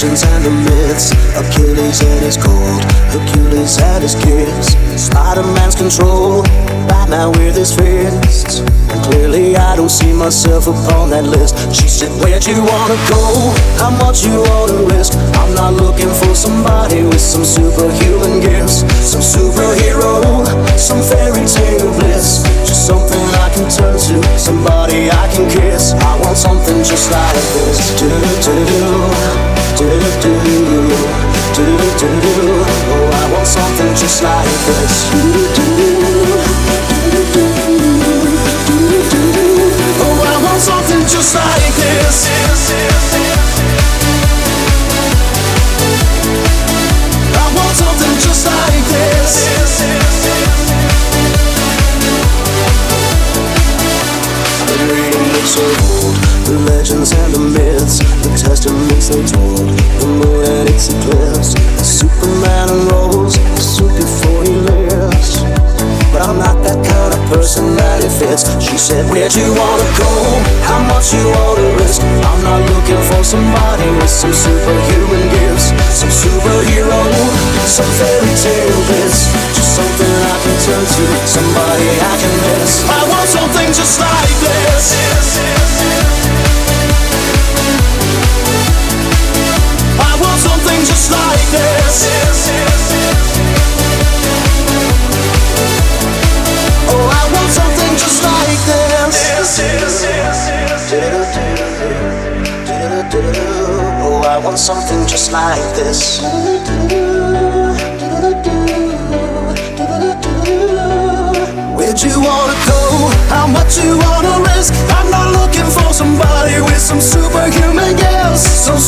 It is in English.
legends and the myths. Achilles and his gold, Hercules and his gifts, Spider-Man's control, Batman with his fists. And clearly I don't see myself upon that list. She said, where'd you wanna go? How much you wanna risk? I'm not looking for somebody with some superhuman gifts, some superhero, some fairy tale bliss. Just something I can turn to, somebody I can kiss. I want something just like this. Oh, I want something just like this. Oh, I want something just like this. I want something just like this. I've been reading books of old, the legends and the myths, the testaments they told, the moon and its eclipse, Superman unrolls the suit before he lives. But I'm not that kind of person that it fits. She said, where'd you wanna go? How much you wanna risk? I'm not looking for somebody with some superhuman gifts, some superhero, some fairy tale bliss. Just something I can turn to, somebody I can miss. I want something just like this. I want something just like this. Oh, I want something just like this. Oh, I want something just like this. Where'd you wanna go? How much you wanna risk? I'm not looking for somebody with some superhuman gifts, some